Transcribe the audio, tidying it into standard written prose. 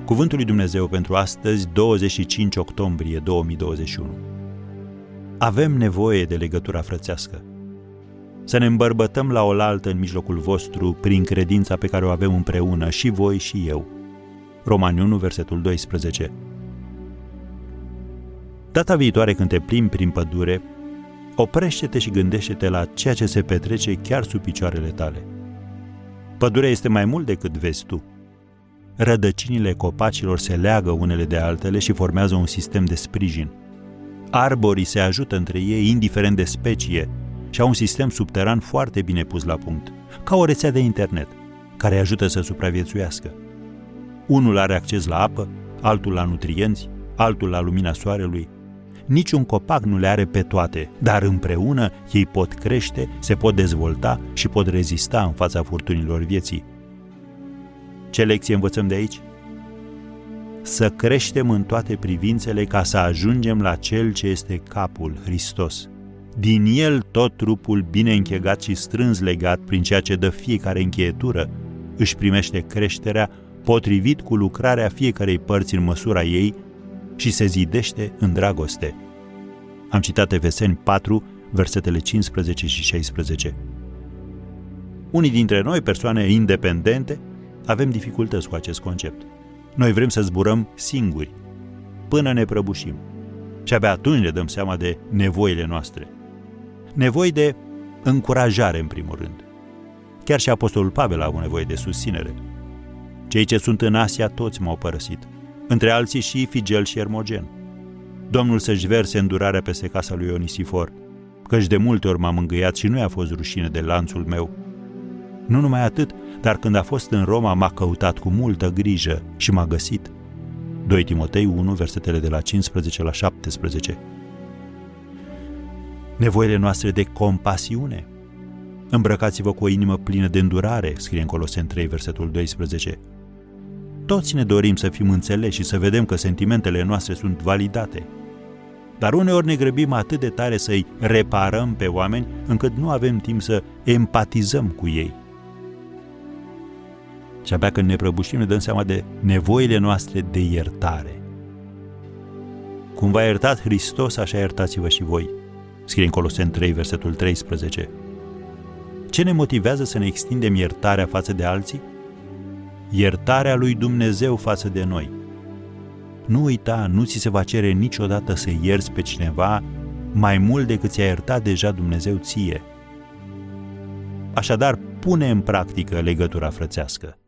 Cuvântul lui Dumnezeu pentru astăzi, 25 octombrie 2021. Avem nevoie de legătura frățească. Să ne îmbărbătăm la oaltă în mijlocul vostru prin credința pe care o avem împreună, și voi și eu. Romani 1, versetul 12. Data viitoare când te plimbi prin pădure, oprește-te și gândește-te la ceea ce se petrece chiar sub picioarele tale. Pădurea este mai mult decât vezi tu. Rădăcinile copacilor se leagă unele de altele și formează un sistem de sprijin. Arborii se ajută între ei, indiferent de specie, și au un sistem subteran foarte bine pus la punct, ca o rețea de internet, care îi ajută să supraviețuiască. Unul are acces la apă, altul la nutrienți, altul la lumina soarelui. Niciun copac nu le are pe toate, dar împreună ei pot crește, se pot dezvolta și pot rezista în fața furtunilor vieții. Ce lecție învățăm de aici? Să creștem în toate privințele ca să ajungem la Cel ce este capul, Hristos. Din El tot trupul bine închegat și strâns legat prin ceea ce dă fiecare încheietură își primește creșterea potrivit cu lucrarea fiecarei părți în măsura ei și se zidește în dragoste. Am citat Efeseni 4, versetele 15 și 16. Unii dintre noi, persoane independente, avem dificultăți cu acest concept. Noi vrem să zburăm singuri, până ne prăbușim. Și abia atunci ne dăm seama de nevoile noastre. Nevoi de încurajare, în primul rând. Chiar și apostolul Pavel a avut nevoie de susținere. Cei ce sunt în Asia toți m-au părăsit, între alții și Figel și Ermogen. Domnul să-și verse îndurarea peste casa lui Onisifor, căci de multe ori m-am îngăiat și nu i-a fost rușine de lanțul meu. Nu numai atât, dar când a fost în Roma m-a căutat cu multă grijă și m-a găsit. 2 Timotei 1, versetele de la 15 la 17. Nevoile noastre de compasiune. Îmbrăcați-vă cu o inimă plină de îndurare, scrie în Coloseni 3, versetul 12. Toți ne dorim să fim înțeleși și să vedem că sentimentele noastre sunt validate. Dar uneori ne grăbim atât de tare să-i reparăm pe oameni, încât nu avem timp să empatizăm cu ei. Și abia când ne prăbușim ne dăm seama de nevoile noastre de iertare. Cum v-a iertat Hristos, așa iertați-vă și voi, scrie în Coloseni 3, versetul 13. Ce ne motivează să ne extindem iertarea față de alții? Iertarea lui Dumnezeu față de noi. Nu uita, nu ți se va cere niciodată să ierți pe cineva mai mult decât ți-a iertat deja Dumnezeu ție. Așadar, pune în practică legătura frățească.